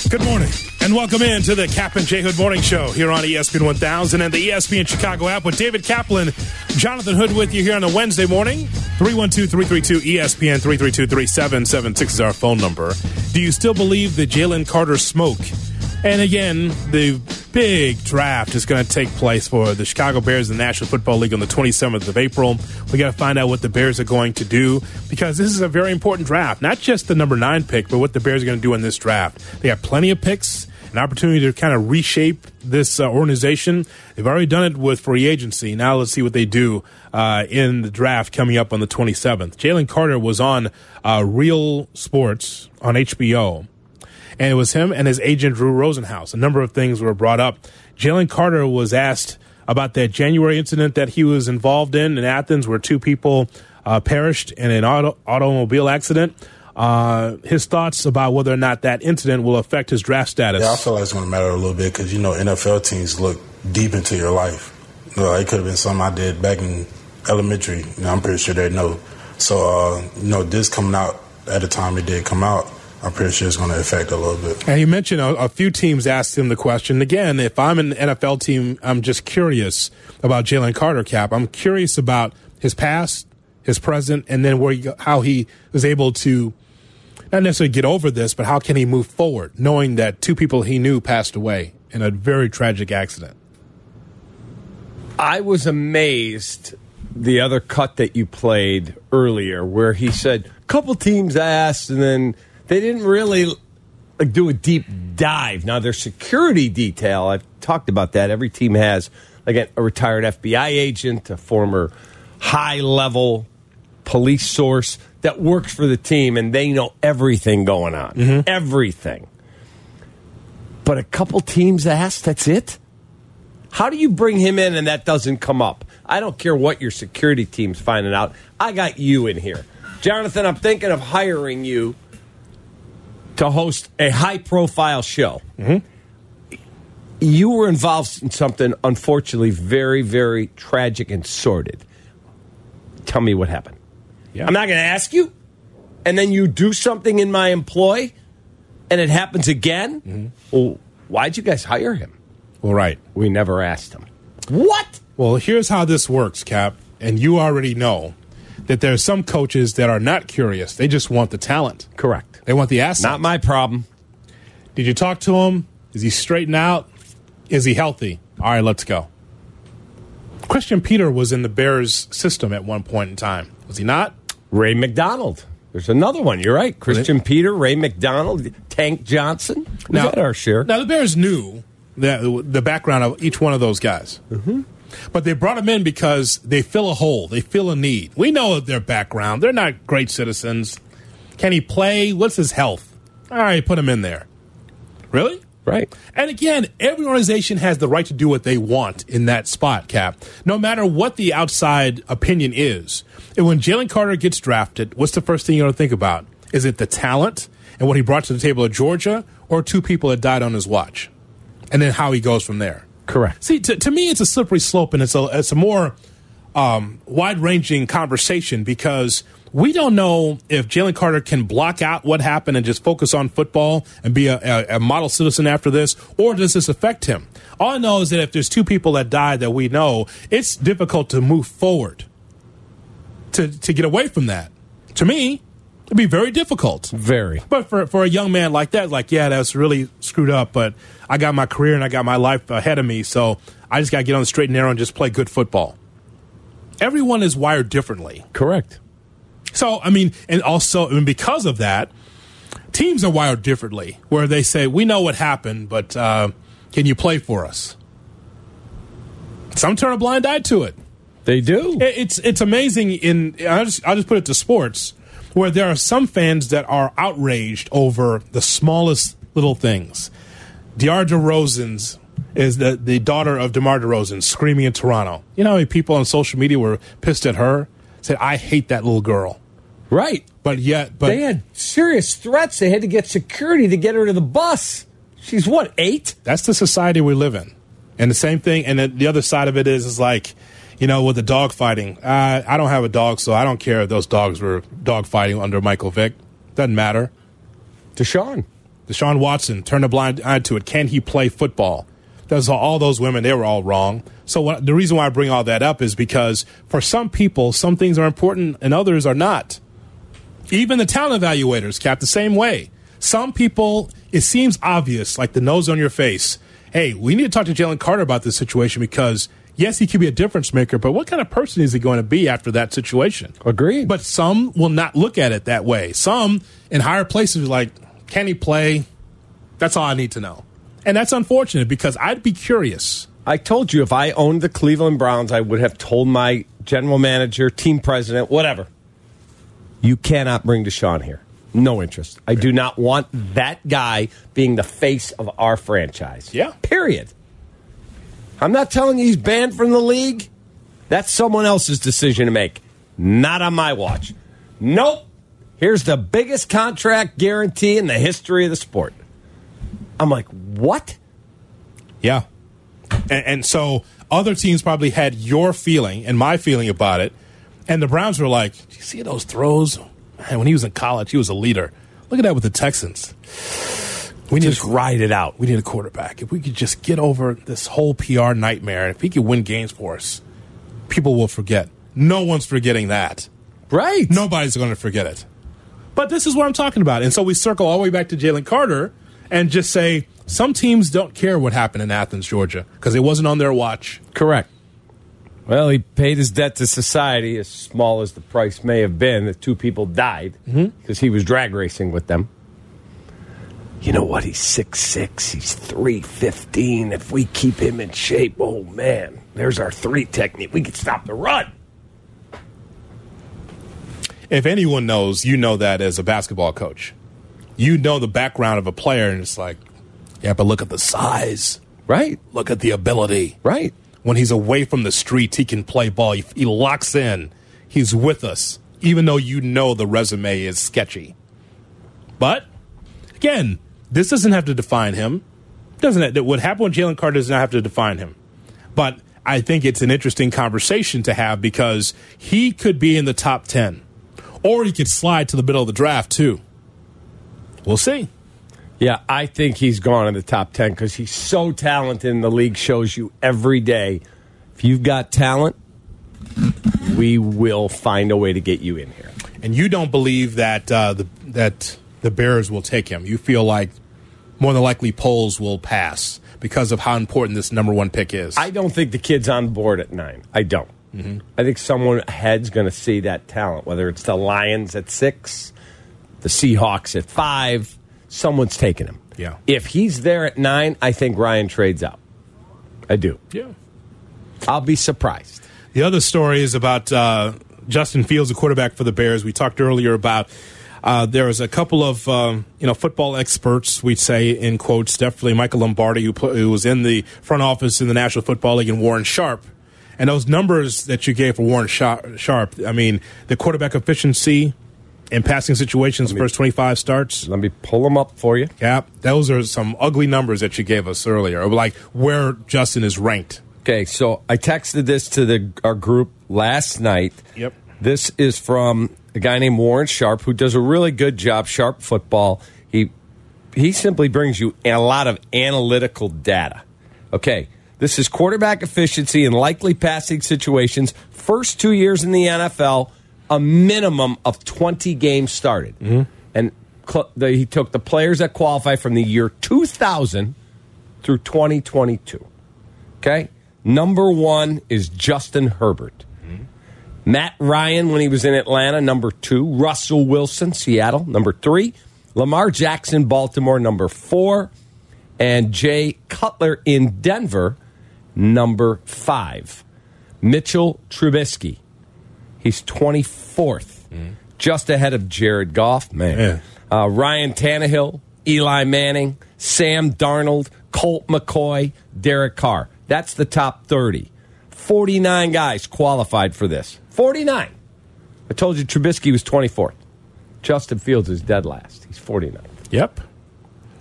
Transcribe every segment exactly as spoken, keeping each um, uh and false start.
Good morning, and welcome in to the Cap and J Hood Morning Show here on E S P N one thousand and the E S P N Chicago app with David Kaplan, Jonathan Hood with you here on a Wednesday morning. three one two, three three two, E S P N, three three two, three seven seven six is our phone number. Do you still believe the Jalen Carter smoke? And again, the big draft is going to take place for the Chicago Bears in the National Football League on the twenty-seventh of April. We got to find out what the Bears are going to do because this is a very important draft. Not just the number nine pick, but what the Bears are going to do in this draft. They have plenty of picks, an opportunity to kind of reshape this uh, organization. They've already done it with free agency. Now let's see what they do uh, in the draft coming up on the twenty-seventh. Jalen Carter was on uh, Real Sports on H B O. And it was him and his agent, Drew Rosenhaus. A number of things were brought up. Jalen Carter was asked about that January incident that he was involved in in Athens where two people uh, perished in an auto- automobile accident. Uh, his thoughts about whether or not that incident will affect his draft status. Yeah, I feel like it's going to matter a little bit because, you know, N F L teams look deep into your life. You know, it could have been something I did back in elementary. You know, I'm pretty sure they know. So, uh, you know, this coming out at the time it did come out, I'm pretty sure it's going to affect a little bit. And you mentioned a, a few teams asked him the question. Again, if I'm an N F L team, I'm just curious about Jalen Carter, Cap. I'm curious about his past, his present, and then where he, how he was able to not necessarily get over this, but how can he move forward, knowing that two people he knew passed away in a very tragic accident. I was amazed the other cut that you played earlier where he said a couple teams asked and then they didn't really like, do a deep dive. Now, their security detail, I've talked about that. Every team has like a, a retired F B I agent, a former high-level police source that works for the team, and they know everything going on. Mm-hmm. Everything. But a couple teams asked, that's it? How do you bring him in and that doesn't come up? I don't care what your security team's finding out. I got you in here. Jonathan, I'm thinking of hiring you to host a high-profile show. Mm-hmm. You were involved in something, unfortunately, very, very tragic and sordid. Tell me what happened. Yeah. I'm not going to ask you, and then you do something in my employ, and it happens again? Mm-hmm. Well, why'd you guys hire him? Well, right. We never asked him. What? Well, here's how this works, Cap, and you already know that there are some coaches that are not curious. They just want the talent. Correct. They want the assets. Not my problem. Did you talk to him? Is he straightened out? Is he healthy? All right, let's go. Christian Peter was in the Bears system at one point in time. Was he not? Ray McDonald. There's another one. You're right. Christian Peter, Ray McDonald, Tank Johnson. Was now, that our share? Now, the Bears knew the, the background of each one of those guys. Mm-hmm. But they brought them in because they fill a hole. They fill a need. We know their background. They're not great citizens. Can he play? What's his health? All right, put him in there. Really? Right. And again, every organization has the right to do what they want in that spot, Cap. No matter what the outside opinion is. And when Jalen Carter gets drafted, what's the first thing you're going to think about? Is it the talent and what he brought to the table at Georgia, or two people that died on his watch? And then how he goes from there. Correct. See, to, to me, it's a slippery slope, and it's a, it's a more um, wide-ranging conversation because we don't know if Jalen Carter can block out what happened and just focus on football and be a, a, a model citizen after this, or does this affect him? All I know is that if there's two people that died that we know, it's difficult to move forward to, to get away from that. To me, it'd be very difficult. Very. But for, for a young man like that, like, yeah, that's really screwed up, but I got my career and I got my life ahead of me, so I just got to get on the straight and narrow and just play good football. Everyone is wired differently. Correct. So, I mean, and also, and because of that, teams are wired differently, where they say, we know what happened, but uh, can you play for us? Some turn a blind eye to it. They do. It's it's amazing. In I'll just, I'll just put it to sports, where there are some fans that are outraged over the smallest little things. DeMar DeRozan's is the, the daughter of DeMar DeRozan screaming in Toronto. You know how many people on social media were pissed at her? Said, I hate that little girl. Right. But yet, but they had serious threats. They had to get security to get her to the bus. She's what, eight? That's the society we live in. And the same thing, and then the other side of it is, is like, you know, with the dog fighting. Uh, I don't have a dog, so I don't care if those dogs were dog fighting under Michael Vick. Doesn't matter. Deshaun. Deshaun Watson, turn a blind eye to it. Can he play football? Those all those women, they were all wrong. So what, the reason why I bring all that up is because for some people, some things are important and others are not. Even the talent evaluators, Cap, the same way. Some people, it seems obvious, like the nose on your face. Hey, we need to talk to Jalen Carter about this situation because, yes, he could be a difference maker, but what kind of person is he going to be after that situation? Agreed. But some will not look at it that way. Some in higher places are like, can he play? That's all I need to know. And that's unfortunate because I'd be curious. I told you if I owned the Cleveland Browns, I would have told my general manager, team president, whatever. You cannot bring Deshaun here. No interest. I do not want that guy being the face of our franchise. Yeah. Period. I'm not telling you he's banned from the league. That's someone else's decision to make. Not on my watch. Nope. Here's the biggest contract guarantee in the history of the sport. I'm like, what? Yeah. And, and so other teams probably had your feeling and my feeling about it. And the Browns were like, did you see those throws? Man, when he was in college, he was a leader. Look at that with the Texans. We need just to ride it out. We need a quarterback. If we could just get over this whole P R nightmare, and if he could win games for us, people will forget. No one's forgetting that. Right. Nobody's going to forget it. But this is what I'm talking about. And so we circle all the way back to Jalen Carter and just say some teams don't care what happened in Athens, Georgia, because it wasn't on their watch. Correct. Well, he paid his debt to society, as small as the price may have been. The two people died because mm-hmm. he was drag racing with them. You know what? He's six six. He's three fifteen. If we keep him in shape, oh, man, there's our three technique. We can stop the run. If anyone knows, you know that as a basketball coach. You know the background of a player, and it's like, yeah, but look at the size. Right. Look at the ability. Right. When he's away from the streets, he can play ball. He, he locks in. He's with us, even though you know the resume is sketchy. But, again, this doesn't have to define him. Doesn't it? What happened with Jalen Carter does not have to define him. But I think it's an interesting conversation to have because he could be in the top ten. Or he could slide to the middle of the draft, too. We'll see. Yeah, I think he's gone in the top ten because he's so talented and the league shows you every day. If you've got talent, we will find a way to get you in here. And you don't believe that uh, the that the Bears will take him. You feel like more than likely polls will pass because of how important this number one pick is. I don't think the kid's on board at nine. I don't. Mm-hmm. I think someone ahead's going to see that talent, whether it's the Lions at six, the Seahawks at five. Someone's taking him. Yeah. If he's there at nine, I think Ryan trades out. I do. Yeah. I'll be surprised. The other story is about uh, Justin Fields, the quarterback for the Bears. We talked earlier about uh, there was a couple of um, you know football experts, we'd say in quotes, definitely Michael Lombardi, who, put, who was in the front office in the National Football League, and Warren Sharp. And those numbers that you gave for Warren Sharp, I mean, the quarterback efficiency in passing situations, me, first twenty-five starts. Let me pull them up for you. Yeah, those are some ugly numbers that you gave us earlier, like where Justin is ranked. Okay, so I texted this to the our group last night. Yep. This is from a guy named Warren Sharp, who does a really good job, Sharp Football. He he simply brings you a lot of analytical data. Okay. This is quarterback efficiency in likely passing situations. First two years in the N F L, a minimum of twenty games started. Mm-hmm. And cl- the, he took the players that qualify from the year two thousand through twenty twenty-two. Okay? Number one is Justin Herbert. Mm-hmm. Matt Ryan, when he was in Atlanta, number two. Russell Wilson, Seattle, number three. Lamar Jackson, Baltimore, number four. And Jay Cutler in Denver, number five. Mitchell Trubisky, he's twenty-fourth, mm. just ahead of Jared Goff, man. Yeah. Uh, Ryan Tannehill, Eli Manning, Sam Darnold, Colt McCoy, Derek Carr. That's the top thirty. forty-nine guys qualified for this. forty-nine. I told you Trubisky was twenty-fourth. Justin Fields is dead last. He's forty-ninth. Yep.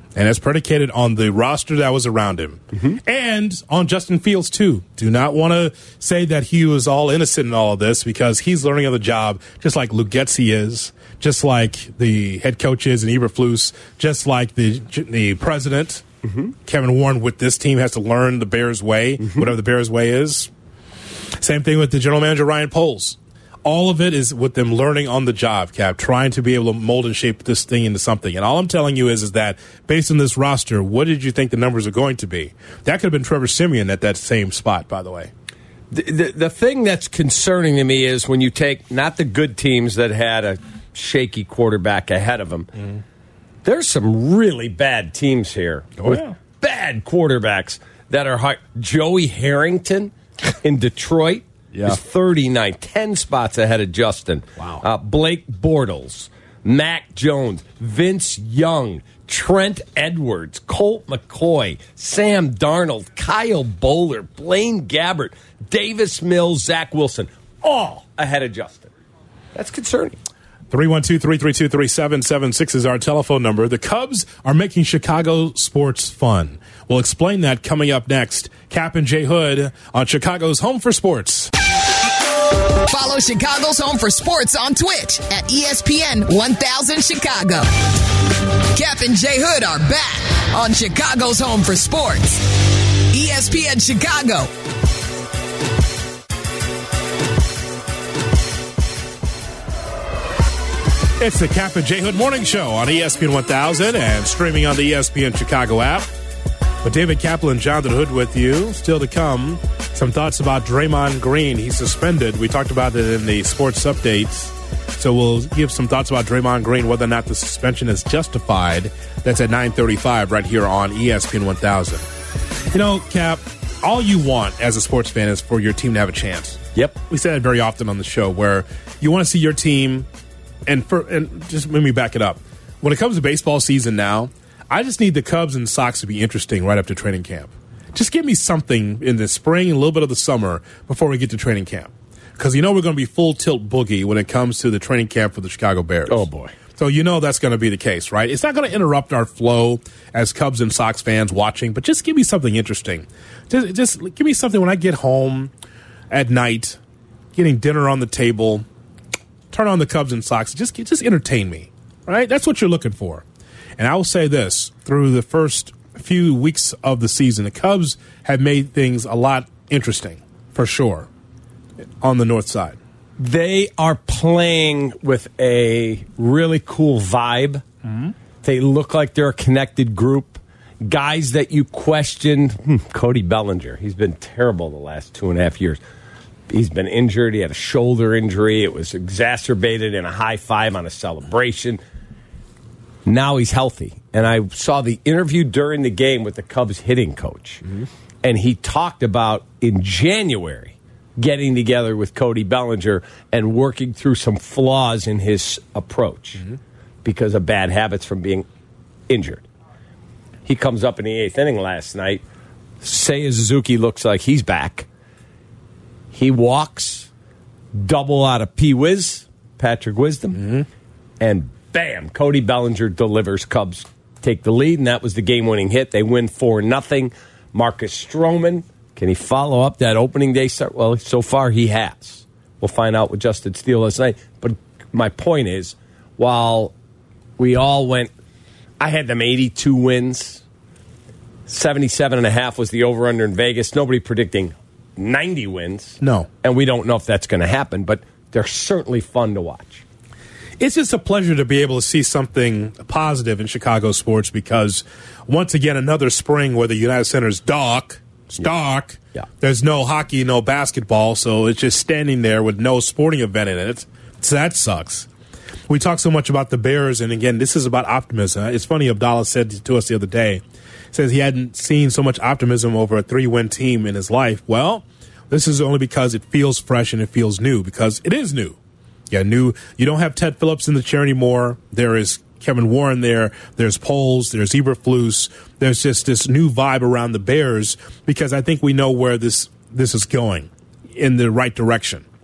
And it's predicated on the roster that was around him. Mm-hmm. And on Justin Fields, too. Do not want to say that he was all innocent in all of this, because he's learning on the job just like Luke Getsy is, just like the head coach is in Eberflus, just like the the president, mm-hmm. Kevin Warren, with this team has to learn the Bears way, mm-hmm. whatever the Bears way is. Same thing with the general manager, Ryan Poles. All of it is with them learning on the job, Cap, trying to be able to mold and shape this thing into something. And all I'm telling you is, is that based on this roster, what did you think the numbers are going to be? That could have been Trevor Siemian at that same spot, by the way. The, the, the thing that's concerning to me is when you take not the good teams that had a shaky quarterback ahead of them, mm-hmm. there's some really bad teams here oh, with yeah. bad quarterbacks that are high. Joey Harrington in Detroit. Yeah. Is thirty-nine, ten spots ahead of Justin. Wow. Uh, Blake Bortles, Mac Jones, Vince Young, Trent Edwards, Colt McCoy, Sam Darnold, Kyle Bowler, Blaine Gabbert, Davis Mills, Zach Wilson, all ahead of Justin. That's concerning. three one two, three three two, three seven seven six is our telephone number. The Cubs are making Chicago sports fun. We'll explain that coming up next. Cap and J Hood on Chicago's Home for Sports. Follow Chicago's Home for Sports on Twitch at E S P N one thousand Chicago. Cap and J Hood are back on Chicago's Home for Sports. E S P N Chicago. It's the Cap and J Hood Morning Show on E S P N one thousand and streaming on the E S P N Chicago app. With David Kaplan, Jonathan Hood with you. Still to come, some thoughts about Draymond Green. He's suspended. We talked about it in the sports updates. So we'll give some thoughts about Draymond Green, whether or not the suspension is justified. That's at nine thirty-five right here on E S P N one thousand. You know, Cap, all you want as a sports fan is for your team to have a chance. Yep. We say that very often on the show, where you want to see your team, and for and just let me back it up. When it comes to baseball season now, I just need the Cubs and Sox to be interesting right up to training camp. Just give me something in the spring and a little bit of the summer before we get to training camp. Because you know we're going to be full tilt boogie when it comes to the training camp for the Chicago Bears. Oh, boy. So you know that's going to be the case, right? It's not going to interrupt our flow as Cubs and Sox fans watching, but just give me something interesting. Just, just give me something when I get home at night, getting dinner on the table, turn on the Cubs and Sox. Just, just entertain me, right? That's what you're looking for. And I will say this, through the first few weeks of the season, the Cubs have made things a lot interesting, for sure, on the north side. They are playing with a really cool vibe. Mm-hmm. They look like they're a connected group. Guys that you questioned, hmm, Cody Bellinger, he's been terrible the last two and a half years. He's been injured. He had a shoulder injury. It was exacerbated in a high five on a celebration. Now he's healthy. And I saw the interview during the game with the Cubs hitting coach. Mm-hmm. And he talked about in January getting together with Cody Bellinger and working through some flaws in his approach mm-hmm. because of bad habits from being injured. He comes up in the eighth inning last night. Seiya Suzuki looks like he's back. He walks, double out of P-Wiz, Patrick Wisdom, mm-hmm. and bam, Cody Bellinger delivers. Cubs take the lead, and that was the game-winning hit. They win four nothing. Marcus Stroman, can he follow up that opening day start? Well, so far he has. We'll find out with Justin Steele last night. But my point is, while we all went, I had them eighty-two wins. seventy-seven and a half was the over-under in Vegas. Nobody predicting ninety wins. No. And we don't know if that's going to happen, but they're certainly fun to watch. It's just a pleasure to be able to see something positive in Chicago sports because, once again, another spring where the United Center is dark. It's dark. Yeah. There's no hockey, no basketball, so it's just standing there with no sporting event in it. So that sucks. We talk so much about the Bears, and again, this is about optimism. It's funny, Abdallah said to us the other day, says he hadn't seen so much optimism over a three-win team in his life. Well, this is only because it feels fresh and it feels new, because it is new. Yeah, new. You don't have Ted Phillips in the chair anymore. There is Kevin Warren there. There's Poles. There's Eberflus. There's just this new vibe around the Bears because I think we know where this this is going in the right direction.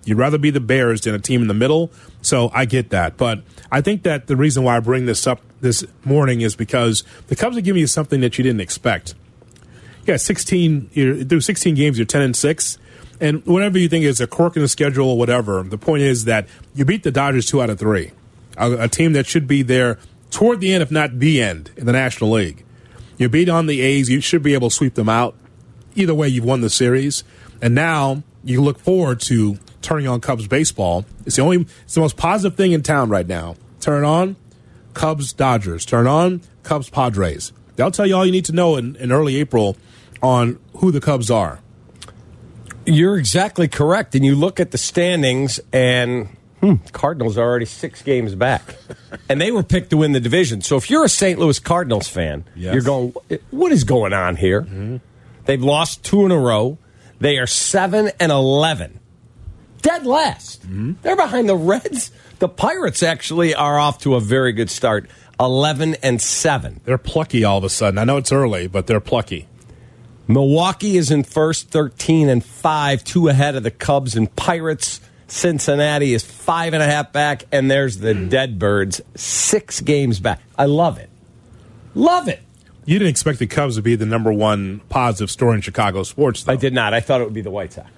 You'd rather be the Bears than a team in the middle. So I get that. But I think that the reason why I bring this up this morning is because the Cubs are giving you something that you didn't expect. Yeah, sixteen you're, through sixteen games, you're ten and six. And whatever you think is a quirk in the schedule or whatever, the point is that you beat the Dodgers two out of three, a, a team that should be there toward the end, if not the end, in the National League. You beat on the A's. You should be able to sweep them out. Either way, you've won the series. And now you look forward to turning on Cubs baseball. It's the only, it's the most positive thing in town right now. Turn it on, Cubs Dodgers. Turn on, Cubs Padres. They'll tell you all you need to know in, in early April on who the Cubs are. You're exactly correct. And you look at the standings, and hmm, Cardinals are already six games back. And they were picked to win the division. So if you're a Saint Louis Cardinals fan, yes. You're going, what is going on here? Mm-hmm. They've lost two in a row. They are seven and eleven. Dead last. Mm-hmm. They're behind the Reds. The Pirates actually are off to a very good start, eleven and seven. They're plucky all of a sudden. I know it's early, but they're plucky. Milwaukee is in first, thirteen and five, two ahead of the Cubs and Pirates. Cincinnati is five and a half back, and there's the Deadbirds, six games back. I love it. Love it. You didn't expect the Cubs to be the number one positive story in Chicago sports, though. I did not. I thought it would be the White Sox.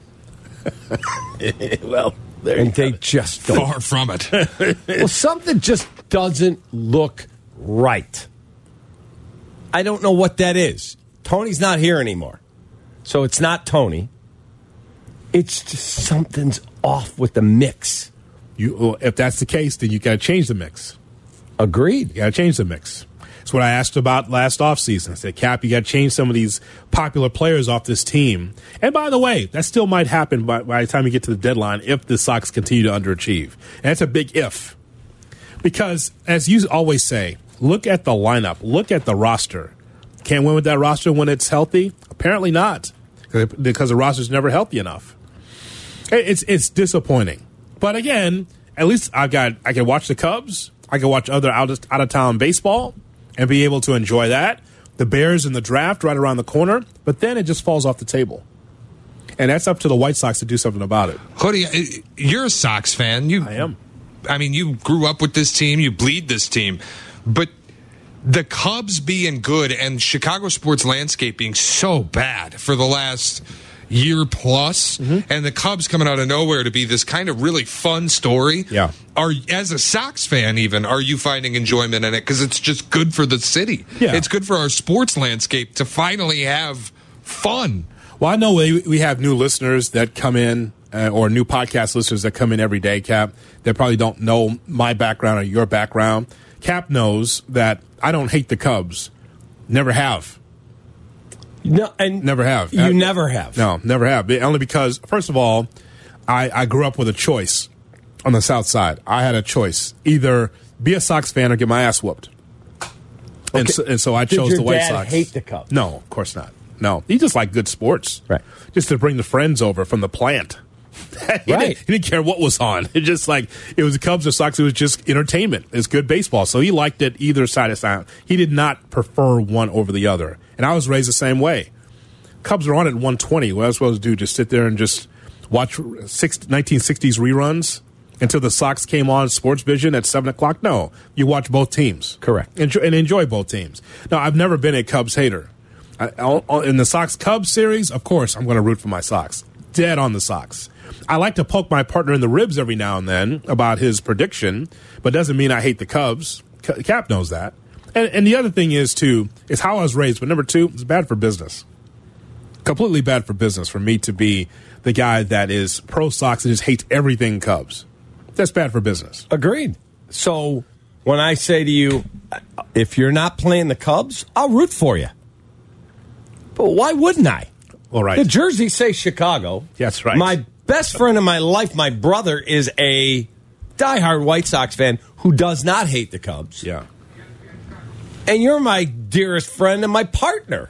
Well, there and they just don't. Far from it. Well, something just doesn't look right. I don't know what that is. Tony's not here anymore. So it's not Tony. It's just something's off with the mix. You, well, if that's the case, then you got to change the mix. Agreed. You got to change the mix. That's what I asked about last offseason. I said, Cap, you got to change some of these popular players off this team. And by the way, that still might happen by, by the time you get to the deadline if the Sox continue to underachieve. And that's a big if. Because, as you always say, look at the lineup. Look at the roster. Can't win with that roster when it's healthy? Apparently not, because the roster's never healthy enough. It's it's disappointing. But again, at least I got I can watch the Cubs. I can watch other out of, out of town baseball and be able to enjoy that. The Bears in the draft right around the corner, but then it just falls off the table. And that's up to the White Sox to do something about it. Hoodie, you're a Sox fan. You, I am. I mean, you grew up with this team. You bleed this team. But the Cubs being good and Chicago sports landscape being so bad for the last year plus, mm-hmm. and the Cubs coming out of nowhere to be this kind of really fun story. Yeah. Are, as a Sox fan even, are you finding enjoyment in it? Because it's just good for the city. Yeah. It's good for our sports landscape to finally have fun. Well, I know we, we have new listeners that come in, uh, or new podcast listeners that come in every day, Cap, that probably don't know my background or your background. Cap knows that I don't hate the Cubs. Never have. No, and never have. You I, never have. No, never have. Only because, first of all, I, I grew up with a choice on the South Side. I had a choice. Either be a Sox fan or get my ass whooped. Okay. And, so, and so I Did chose your the White dad Sox. Hate the Cubs? No, of course not. No. He just liked good sports. Right. Just to bring the friends over from the plant. he, right. didn't, he didn't care what was on. It just like it was the Cubs or Sox. It was just entertainment. It's good baseball. So he liked it either side of side. He did not prefer one over the other. And I was raised the same way. Cubs were on at one twenty. What I was supposed to do, just sit there and just watch six, nineteen sixties reruns until the Sox came on Sports Vision at seven o'clock? No. You watch both teams. Correct. Enjoy, and enjoy both teams. Now, I've never been a Cubs hater. I, in the Sox-Cubs series, of course, I'm going to root for my Sox. Dead on the Sox. I like to poke my partner in the ribs every now and then about his prediction, but doesn't mean I hate the Cubs. Cap knows that. And, and the other thing is, too, is how I was raised. But number two, it's bad for business. Completely bad for business for me to be the guy that is pro-Sox and just hates everything Cubs. That's bad for business. Agreed. So when I say to you, if you're not playing the Cubs, I'll root for you. But why wouldn't I? All right. The jerseys say Chicago. That's right. My best friend in my life, my brother, is a diehard White Sox fan who does not hate the Cubs. Yeah. And you're my dearest friend and my partner.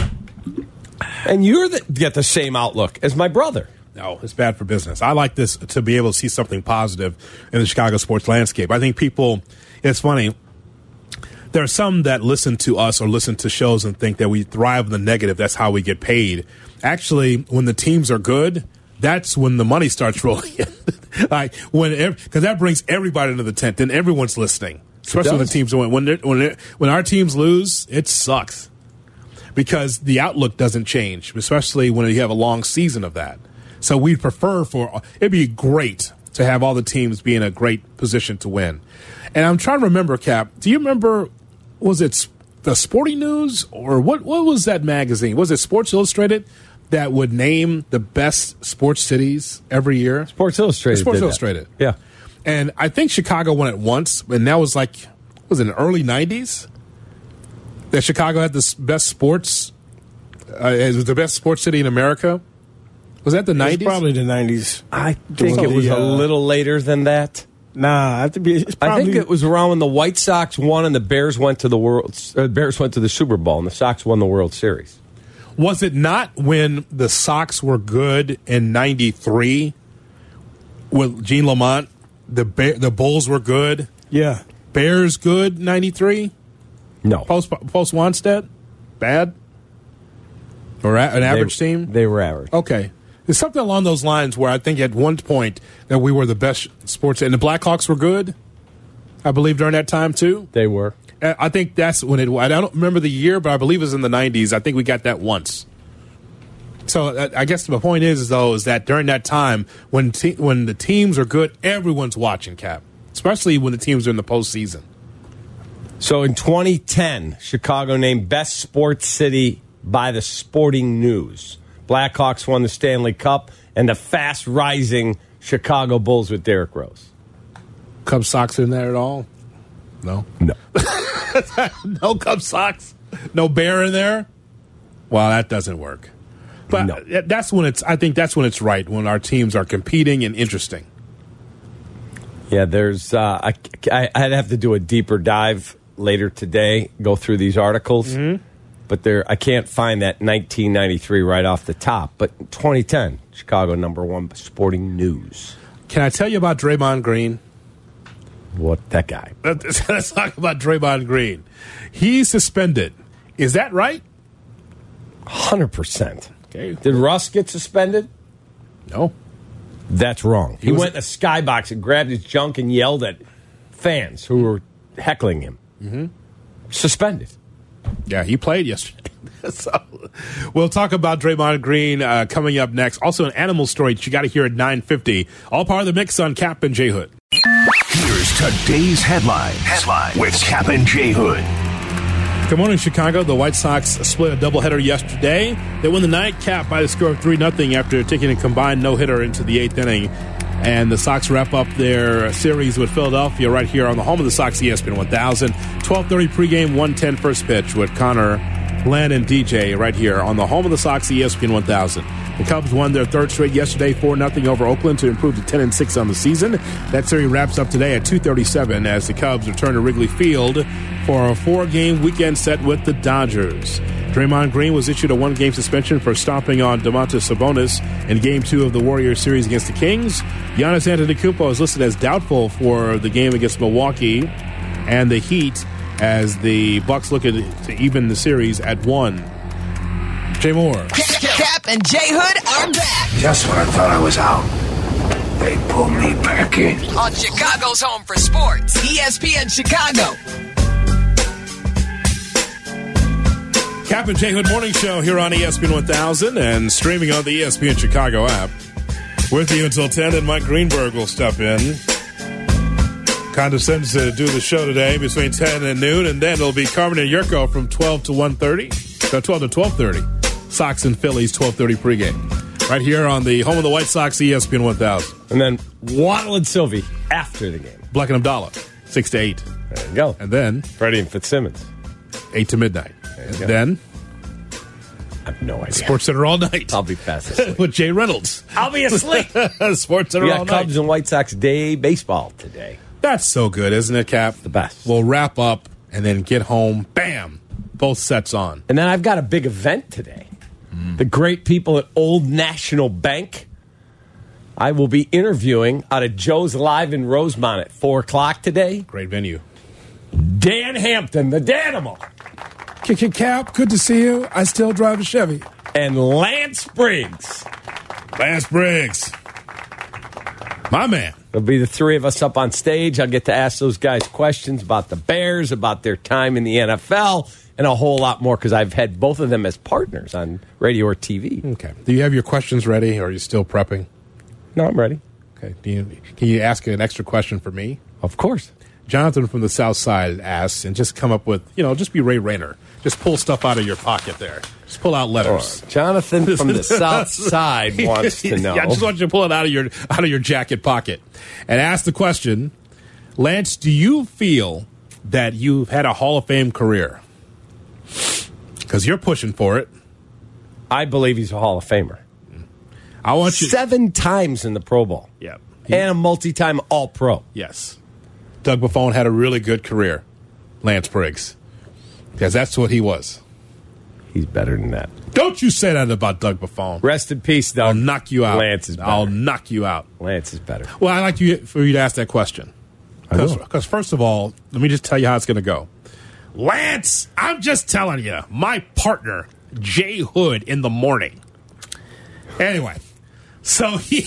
And you're the, get the same outlook as my brother. No, it's bad for business. I like this to be able to see something positive in the Chicago sports landscape. I think people, it's funny, there are some that listen to us or listen to shows and think that we thrive in the negative. That's how we get paid. Actually, when the teams are good, that's when the money starts rolling in. Like when, because that brings everybody into the tent. Then everyone's listening, especially when the teams win. When when when our teams lose, it sucks because the outlook doesn't change, especially when you have a long season of that. So we'd prefer for it'd be great to have all the teams be in a great position to win. And I'm trying to remember, Cap. Do you remember? Was it the Sporting News or what? What was that magazine? Was it Sports Illustrated that would name the best sports cities every year? Sports Illustrated. Sports did Illustrated. That. Yeah. And I think Chicago won it once, and that was like, was it in the early nineties? That Chicago had the best sports, uh, it was the best sports city in America. Was that the nineties? Probably the nineties. I think So it was the, uh, a little later than that. Nah, I have to be. It's probably, I think it was around when the White Sox won and the Bears went to the World. Uh, Bears went to the Super Bowl and the Sox won the World Series. Was it not when the Sox were good in ninety-three with Gene Lamont? The Bear, the Bulls were good. Yeah. Bears good ninety-three. No, Post post Wanstead, bad or a, an average they, team. They were average. Okay. There's something along those lines where I think at one point that we were the best sports, and the Blackhawks were good, I believe, during that time too. They were. I think that's when it. I don't remember the year, but I believe it was in the nineties. I think we got that once. So I guess the point is, though, is that during that time when te- when the teams are good, everyone's watching, Cap, especially when the teams are in the postseason. So in twenty ten, Chicago named best sports city by the Sporting News. Blackhawks won the Stanley Cup, and the fast-rising Chicago Bulls with Derrick Rose. Cubs Sox in there at all? No. No. No Cubs Sox? No Bear in there? Well, that doesn't work. But No. that's when it's. I think that's when it's right, when our teams are competing and interesting. Yeah, there's. Uh, I, I, I'd have to do a deeper dive later today, go through these articles. Mm-hmm. But there, I can't find that nineteen ninety-three right off the top. But twenty ten, Chicago number one Sporting News. Can I tell you about Draymond Green? What, that guy? Let's talk about Draymond Green. He's suspended. Is that right? one hundred percent. Okay. Did Russ get suspended? No. That's wrong. He, He was- went in a skybox and grabbed his junk and yelled at fans who were heckling him. Mm-hmm. Suspended. Yeah, he played yesterday. So we'll talk about Draymond Green uh, coming up next. Also, an animal story that you got to hear at nine fifty. All part of the mix on Cap and J Hood. Here's today's headline. Headline with Cap and J Hood. Good morning, Chicago. The White Sox split a doubleheader yesterday. They won the nightcap by the score of three nothing after taking a combined no-hitter into the eighth inning. And the Sox wrap up their series with Philadelphia right here on the home of the Sox, E S P N one thousand. twelve thirty pregame, one ten first pitch with Connor, Glenn, and D J right here on the home of the Sox, E S P N one thousand. The Cubs won their third straight yesterday, four nothing over Oakland to improve to ten and six on the season. That series wraps up today at two thirty-seven as the Cubs return to Wrigley Field for a four-game weekend set with the Dodgers. Draymond Green was issued a one-game suspension for stomping on Domantas Sabonis in Game two of the Warriors series against the Kings. Giannis Antetokounmpo is listed as doubtful for the game against Milwaukee and the Heat as the Bucks look at to even the series at one. Jay Moore. Cap and J Hood are back Just when I thought I was out, they pulled me back in. on Chicago's Home for Sports, E S P N Chicago. Cap and J Hood Morning Show here on E S P N one thousand and streaming on the E S P N Chicago app. With you until ten, and Mike Greenberg will step in. Condescends to do the show today between ten and noon, and then it'll be Carmen and Yurko from twelve to one thirty. So twelve to twelve thirty. Sox and Phillies, twelve thirty pregame. Right here on the home of the White Sox, E S P N one thousand. And then Waddle and Sylvie after the game. Black and Abdallah, six to eight. There you go. And then Freddie and Fitzsimmons. eight to midnight. And go. then I have no idea. Sports Center all night. I'll be fast asleep. With Jay Reynolds. I'll be asleep. Sports Center We all got Cubs night. and White Sox day baseball today. That's so good, isn't it, Cap? The best. We'll wrap up and then get home. Bam! Both sets on. And then I've got a big event today. Mm. The great people at Old National Bank. I will be interviewing out of Joe's Live in Rosemont at four o'clock today. Great venue. Dan Hampton, the Danimal, Kick Cap, good to see you. I still drive a Chevy. and Lance Briggs. Lance Briggs. My man. It'll be the three of us up on stage. I'll get to ask those guys questions about the Bears, about their time in the N F L, and a whole lot more because I've had both of them as partners on radio or T V. Okay. Do you have your questions ready, or are you still prepping? No, I'm ready. Okay. Do you, can you ask an extra question for me? Of course. Jonathan from the South Side asks, and just come up with, you know, just be Ray Rayner. Just pull stuff out of your pocket there. Just pull out letters. Oh, Jonathan from the South Side wants to know. Yeah, I just want you to pull it out of your out of your jacket pocket and ask the question, Lance, do you feel that you've had a Hall of Fame career? Because you're pushing for it. I believe he's a Hall of Famer. I want you Seven times in the Pro Bowl. Yeah. And a multi-time All-Pro. Yes. Doug Buffon had a really good career, Lance Briggs. Because that's what he was. He's better than that. Don't you say that about Doug Buffon. Rest in peace, Doug. I'll knock you out. Lance is better. I'll knock you out. Lance is better. Well, I'd like you for you to ask that question. Because first of all, let me just tell you how it's going to go. Lance, I'm just telling you, my partner, Jay Hood, in the morning. Anyway, so he,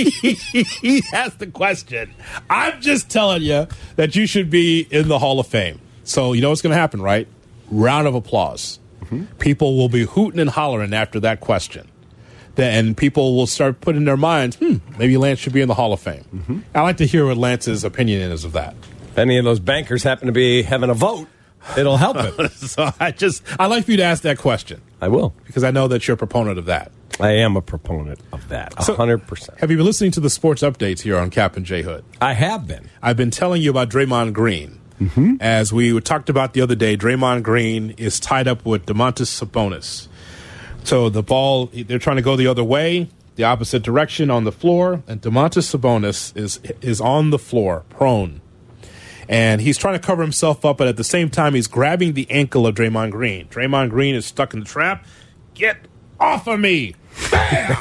he asked the question. I'm just telling you that you should be in the Hall of Fame. So you know what's going to happen, right? Round of applause. Mm-hmm. People will be hooting and hollering after that question. And people will start putting in their minds, hmm, maybe Lance should be in the Hall of Fame. Mm-hmm. I'd like to hear what Lance's opinion is of that. If any of those bankers happen to be having a vote, it'll help it. So I just, I'd like for you to ask that question. I will. Because I know that you're a proponent of that. I am a proponent of that, one hundred percent. So, have you been listening to the sports updates here on Cap and J Hood? I have been. I've been telling you about Draymond Green. Mm-hmm. As we talked about the other day, Draymond Green is tied up with Domantas Sabonis. So the ball, they're trying to go the other way, the opposite direction on the floor, and Domantas Sabonis is is on the floor, prone. And he's trying to cover himself up, but at the same time, he's grabbing the ankle of Draymond Green. Draymond Green is stuck in the trap. Get off of me! Bam!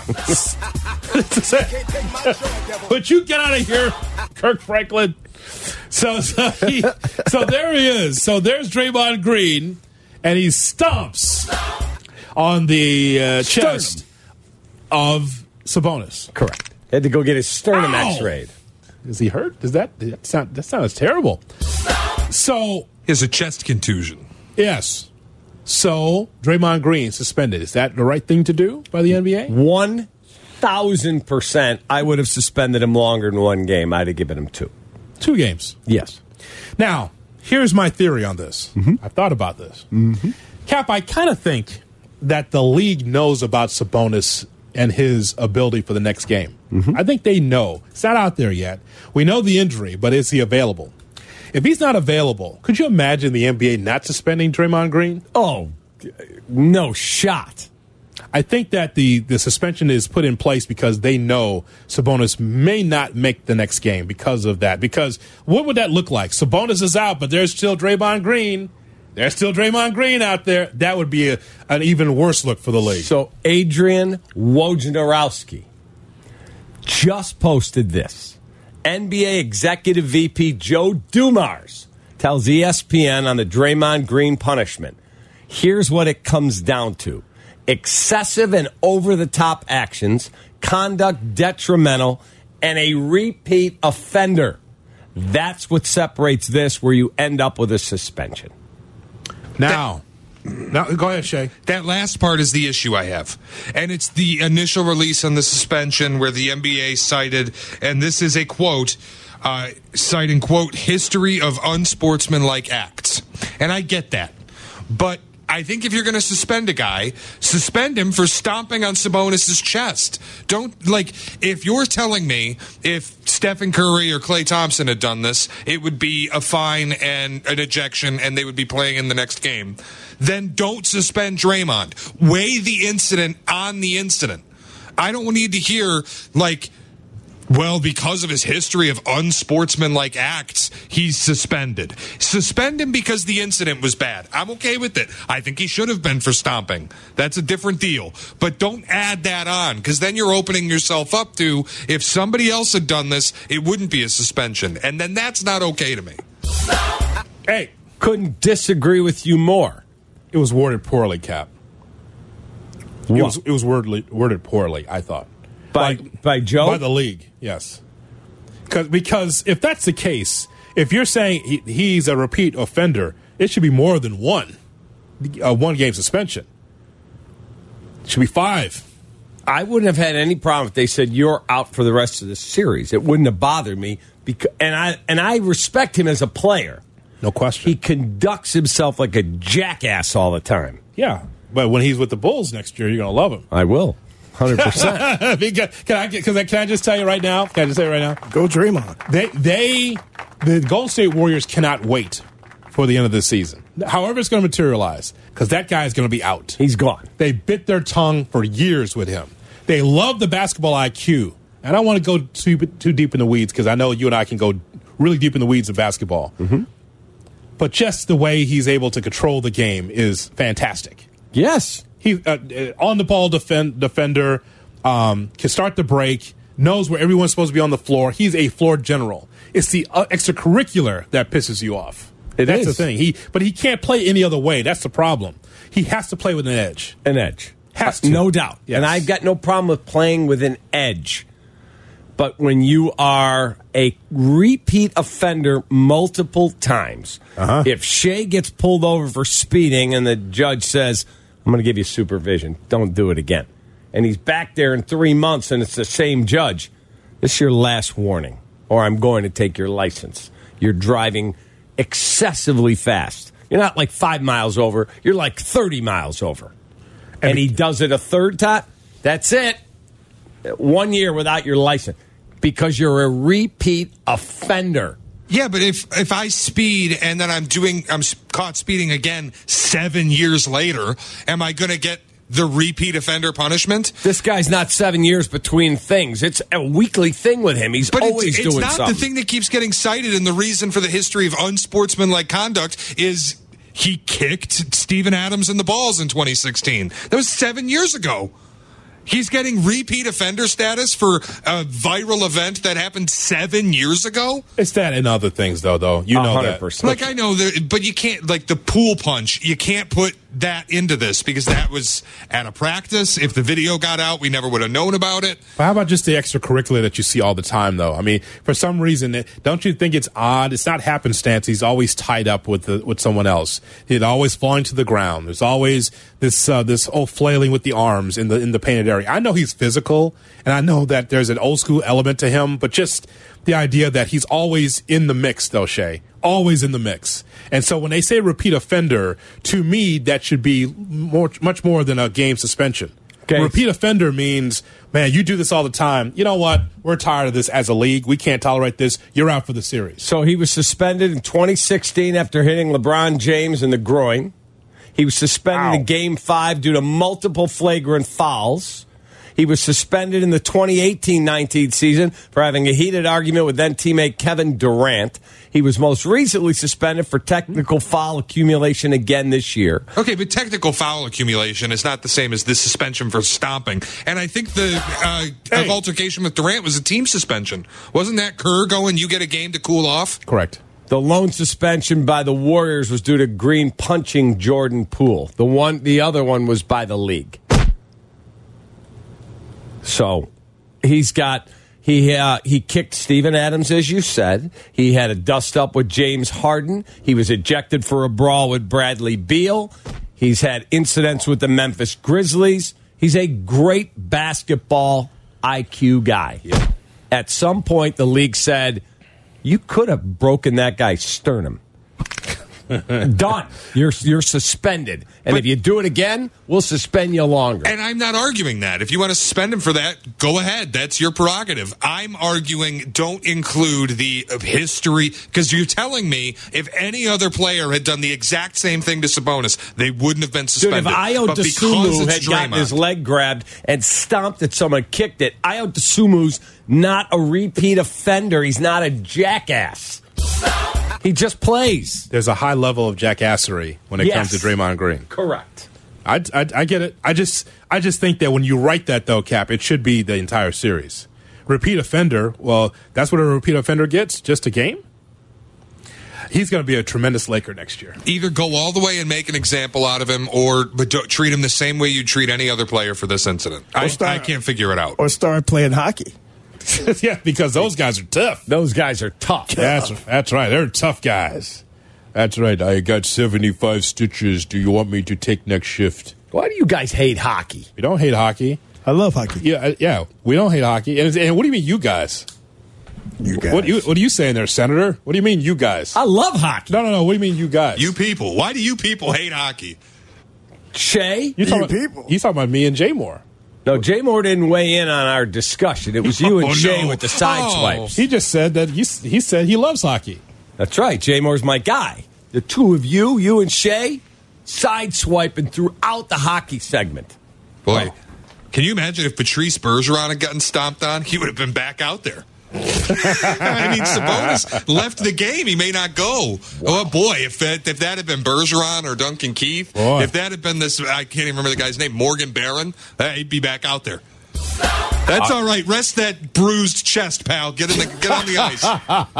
Would you get out of here, Kirk Franklin? So, so, he, so there he is. So there's Draymond Green, and he stomps on the uh, chest of Sabonis. Correct. He had to go get his sternum Ow! x-rayed. Is he hurt? Does that that sound that sounds terrible? So He has a chest contusion. yes. So Draymond Green suspended. Is that the right thing to do by the N B A? One thousand percent. I would have suspended him longer than one game. I'd have given him two. Two games. Yes. Now, here's my theory on this. Mm-hmm. I've thought about this. Mm-hmm. Cap, I kind of think that the league knows about Sabonis and his ability for the next game. Mm-hmm. I think they know. It's not out there yet. We know the injury, but is he available? If he's not available, could you imagine the N B A not suspending Draymond Green? Oh, no shot. I think that the, the suspension is put in place because they know Sabonis may not make the next game because of that. Because what would that look like? Sabonis is out, but there's still Draymond Green. There's still Draymond Green out there. That would be a, an even worse look for the league. So Adrian Wojnarowski just posted this. N B A Executive V P Joe Dumars tells E S P N on the Draymond Green punishment. Here's what it comes down to. Excessive and over-the-top actions, conduct detrimental, and a repeat offender. That's what separates this, where you end up with a suspension. Now, now go ahead, Shay. That last part is the issue I have. And it's the initial release on the suspension where the N B A cited, and this is a quote, uh, citing, quote, history of unsportsmanlike acts. And I get that. But I think if you're going to suspend a guy, suspend him for stomping on Sabonis' chest. Don't, like, if you're telling me if Stephen Curry or Klay Thompson had done this, it would be a fine and an ejection and they would be playing in the next game, then don't suspend Draymond. Weigh the incident on the incident. I don't need to hear, like, well, because of his history of unsportsmanlike acts, he's suspended. Suspend him because the incident was bad. I'm okay with it. I think he should have been for stomping. That's a different deal. But don't add that on, because then you're opening yourself up to, if somebody else had done this, it wouldn't be a suspension. And then that's not okay to me. Hey, couldn't disagree with you more. It was worded poorly, Cap. It was, it was worded, worded poorly, I thought. By, by Joe? By the league, yes. Because because if that's the case, if you're saying he, he's a repeat offender, it should be more than one. A one-game suspension. It should be five. I wouldn't have had any problem if they said you're out for the rest of the series. It wouldn't have bothered me. Because, and I and I respect him as a player. No question. He conducts himself like a jackass all the time. Yeah, but when he's with the Bulls next year, you're going to love him. I will. one hundred percent. Can I because I, can I just tell you right now? Can I just tell you right now? Go Draymond. They they the Golden State Warriors cannot wait for the end of the season. However it's going to materialize, because that guy is going to be out. He's gone. They bit their tongue for years with him. They love the basketball I Q. And I don't want to go too too deep in the weeds because I know you and I can go really deep in the weeds of basketball. Mm-hmm. But just the way he's able to control the game is fantastic. Yes. He uh, on the ball defend, defender, um, can start the break, knows where everyone's supposed to be on the floor. He's a floor general. It's the uh, extracurricular that pisses you off. It That's is. the thing. He, but he can't play any other way. That's the problem. He has to play with an edge. An edge. Has to. No doubt. Yes. And I've got no problem with playing with an edge. But when you are a repeat offender multiple times, Uh-huh. if Shea gets pulled over for speeding and the judge says, I'm going to give you supervision, don't do it again, and he's back there in three months and it's the same judge, this is your last warning, or I'm going to take your license. You're driving excessively fast. You're not like five miles over. You're like thirty miles over. And he does it a third time, that's it. One year without your license. Because you're a repeat offender. Yeah, but if if I speed and then I'm doing I'm caught speeding again seven years later, am I going to get the repeat offender punishment? This guy's not seven years between things. It's a weekly thing with him. He's But always it's, it's doing not something. the thing that keeps getting cited, and the reason for the history of unsportsmanlike conduct is he kicked Steven Adams in the balls in twenty sixteen. That was seven years ago. He's getting repeat offender status for a viral event that happened seven years ago? It's that and other things, though, though. You know one hundred that. percent. Like, I know, that, but you can't, like, the pool punch, you can't put that into this because that was at a practice. If the video got out, we never would have known about it. But how about just the extracurricular that you see all the time, though? I mean, for some reason, it- don't you think it's odd? It's not happenstance. He's always tied up with the, with someone else. He's always falling to the ground. There's always this uh, this oh flailing with the arms in the in the painted area. I know he's physical, and I know that there's an old school element to him, but just the idea that he's always in the mix, though, Shay. Always in the mix. And so when they say repeat offender, to me, that should be more, much more than a game suspension. Okay. Repeat offender means, man, you do this all the time. You know what? We're tired of this as a league. We can't tolerate this. You're out for the series. So he was suspended in twenty sixteen after hitting LeBron James in the groin. He was suspended Ow. in Game five due to multiple flagrant fouls. He was suspended in the twenty eighteen nineteen season for having a heated argument with then teammate Kevin Durant. He was most recently suspended for technical foul accumulation again this year. Okay, but technical foul accumulation is not the same as this suspension for stomping. And I think the uh, Hey. altercation with Durant was a team suspension. Wasn't that Kerr going, you get a game to cool off? Correct. The lone suspension by the Warriors was due to Green punching Jordan Poole. The one, the other one was by the league. So he's got he uh, he kicked Steven Adams, as you said. He had a dust up with James Harden. He was ejected for a brawl with Bradley Beal. He's had incidents with the Memphis Grizzlies. He's a great basketball I Q guy. Yeah. At some point, the league said, you could have broken that guy's sternum. Done. You're you're suspended. And But- if you do it again, we'll suspend you longer. And I'm not arguing that. If you want to suspend him for that, go ahead. That's your prerogative. I'm arguing don't include the uh, history, because you're telling me if any other player had done the exact same thing to Sabonis, they wouldn't have been Dude, suspended. if Ayo But because Dosunmu it's had gotten Draymond- his leg grabbed and stomped at someone, kicked it, Ayo Dosunmu's not a repeat offender. He's not a jackass. He just plays. There's a high level of jackassery when it Yes. comes to Draymond Green. Correct. I, I, I get it. I just I just think that when you write that, though, Cap, it should be the entire series. Repeat offender, well, that's what a repeat offender gets, just a game? He's going to be a tremendous Laker next year. Either go all the way and make an example out of him, or but don't treat him the same way you treat any other player for this incident. I, start, I can't figure it out. Or start playing hockey. Yeah, because those guys are tough. Those guys are tough. That's that's right. They're tough guys. That's right. I got seventy-five stitches. Do you want me to take next shift? Why do you guys hate hockey? We don't hate hockey. I love hockey. Yeah, yeah. We don't hate hockey. And, and what do you mean, you guys? You guys. What, you, what are you saying there, Senator? What do you mean, you guys? I love hockey. No, no, no. What do you mean, you guys? You people. Why do you people hate hockey? Shay? You talking You about, people. You talking about me and Jay Moore? No, Jay Moore didn't weigh in on our discussion. It was you and Oh, Shay no. with the side Oh. swipes. He just said that he, he said he loves hockey. That's right. Jay Moore's my guy. The two of you, you and Shay, side swiping throughout the hockey segment. Boy, can you imagine if Patrice Bergeron had gotten stomped on? He would have been back out there. I mean, Sabonis left the game. He may not go. Wow. Oh, boy, if that, if that had been Bergeron or Duncan Keith, Boy. if that had been this, I can't even remember the guy's name, Morgan Barron, uh, he'd be back out there. That's all right. Rest that bruised chest, pal. Get in the get on the ice.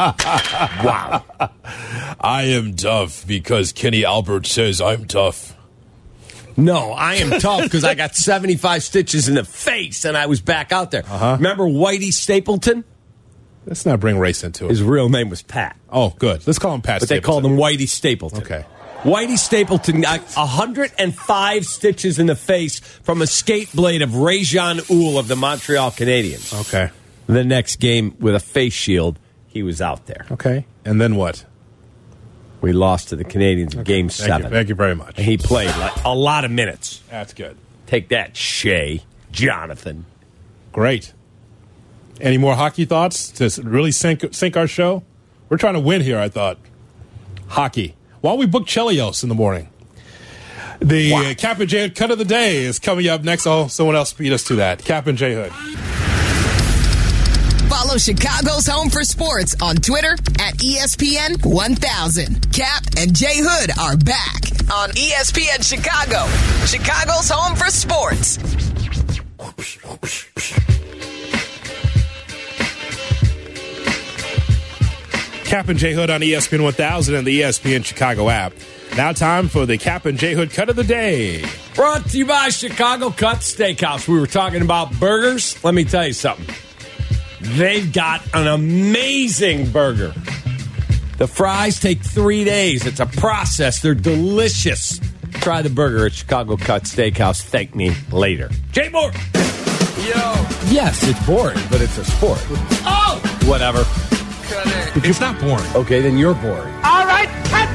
Wow. I am tough because Kenny Albert says I'm tough. No, I am tough because I got seventy-five stitches in the face and I was back out there. Uh-huh. Remember Whitey Stapleton? Let's not bring race into it. His real name was Pat. Oh, good. Let's call him Pat But Stapleton. they called him Whitey Stapleton. Okay. Whitey Stapleton got one hundred five stitches in the face from a skate blade of Rajon Uhl of the Montreal Canadiens. Okay. The next game with a face shield, he was out there. Okay. And then what? We lost to the Canadiens in game Thank seven. you. Thank you very much. And he played like a lot of minutes. That's good. Take that, Shay. Jonathan. Great. Any more hockey thoughts to really sink, sink our show? We're trying to win here, I thought. Hockey. Why don't we book Chelios in the morning? The uh, Cap and J Hood cut of the day is coming up next. Oh, someone else beat us to that. Cap and J Hood. Follow Chicago's Home for Sports on Twitter at E S P N one thousand. Cap and J Hood are back on E S P N Chicago, Chicago's Home for Sports. Cap and J Hood on E S P N one thousand and the E S P N Chicago app. Now time for the Cap and J Hood cut of the day. Brought to you by Chicago Cut Steakhouse. We were talking about burgers. Let me tell you something. They've got an amazing burger. The fries take three days. It's a process. They're delicious. Try the burger at Chicago Cut Steakhouse. Thank me later. Jay Moore. Yo. Yes, it's boring, but it's a sport. Oh! Whatever. It's not boring. Okay, then you're boring. All right, cut.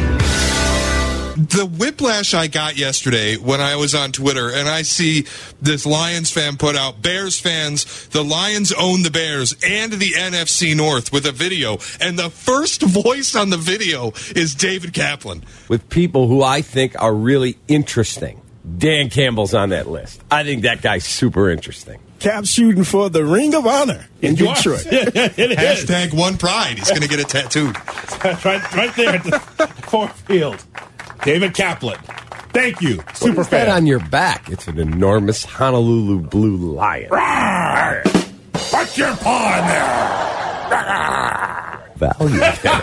The whiplash I got yesterday when I was on Twitter and I see this Lions fan put out, Bears fans, the Lions own the Bears and the N F C North with a video. And the first voice on the video is David Kaplan. With people who I think are really interesting. Dan Campbell's on that list. I think that guy's super interesting. Cap shooting for the Ring of Honor in You are. Detroit. It is. Hashtag one pride. He's going to get it tattooed. right, right there at the fourth field. David Kaplan. Thank you. Super What's that fan. on your back? It's an enormous Honolulu blue lion. Put your paw in there. Value.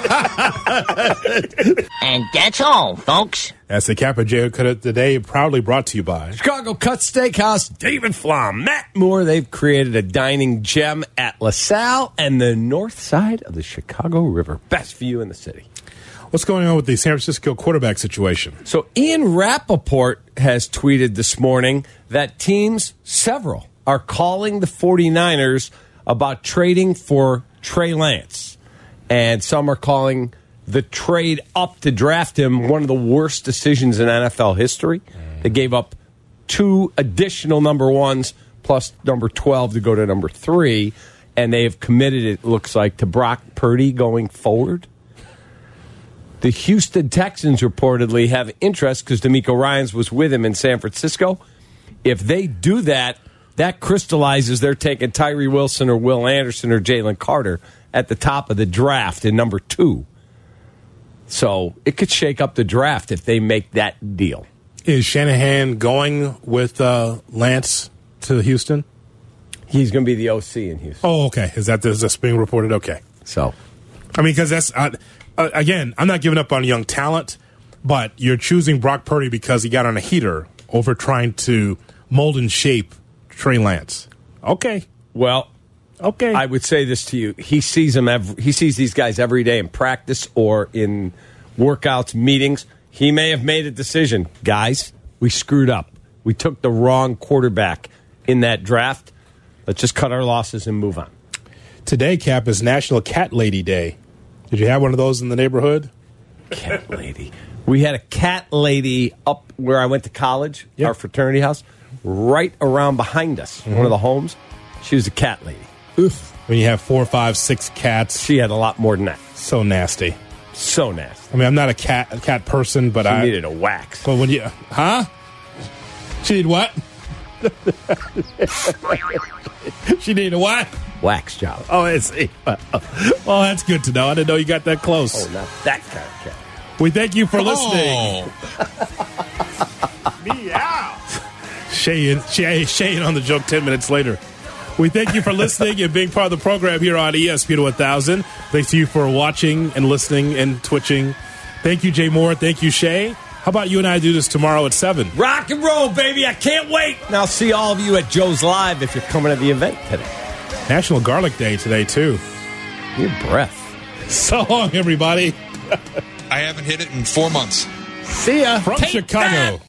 And that's all, folks. That's the Cap and J Hood cut of the day, proudly brought to you by Chicago Cut Steakhouse, David Flom, Matt Moore. They've created a dining gem at LaSalle and the north side of the Chicago River. Best view in the city. What's going on with the San Francisco quarterback situation? So Ian Rappaport has tweeted this morning that teams, several, are calling the 49ers about trading for Trey Lance. And some are calling the trade up to draft him one of the worst decisions in N F L history. They gave up two additional number ones plus number twelve to go to number three. And they have committed, it looks like, to Brock Purdy going forward. The Houston Texans reportedly have interest because D'Amico Ryans was with him in San Francisco. If they do that, that crystallizes they're taking Tyree Wilson or Will Anderson or Jalen Carter at the top of the draft in number two. So it could shake up the draft if they make that deal. Is Shanahan going with uh, Lance to Houston? He's going to be the O C in Houston. Oh, okay. Is that is this being reported? Okay. So I mean, because that's I, uh, again, I'm not giving up on young talent, but you're choosing Brock Purdy because he got on a heater over trying to mold and shape Trey Lance. Okay. Well, okay. I would say this to you. He sees them every, he sees these guys every day in practice or in workouts, meetings. He may have made a decision. Guys, we screwed up. We took the wrong quarterback in that draft. Let's just cut our losses and move on. Today, Cap, is National Cat Lady Day. Did you have one of those in the neighborhood? Cat lady. We had a cat lady up where I went to college, Yep. our fraternity house, right around behind us, mm-hmm. one of the homes. She was a cat lady. Oof. When you have four, five, six cats. She had a lot more than that. So nasty. So nasty. I mean, I'm not a cat a cat person, but she I needed a wax. But when you, huh? She needed what? She needed a what? Wax job. Oh, I see. Well, that's good to know. I didn't know you got that close. Oh, not that kind of cat. We thank you for listening. Oh. Meow. Shay in, Shay, Shay in on the joke ten minutes later. We thank you for listening and being part of the program here on E S P N one thousand. Thanks to you for watching and listening and twitching. Thank you, Jay Moore. Thank you, Shay. How about you and I do this tomorrow at seven? Rock and roll, baby. I can't wait. And I'll see all of you at Joe's Live if you're coming to the event today. National Garlic Day today, too. Your breath. So long, everybody. I haven't hit it in four months. See ya. From Take Chicago. that.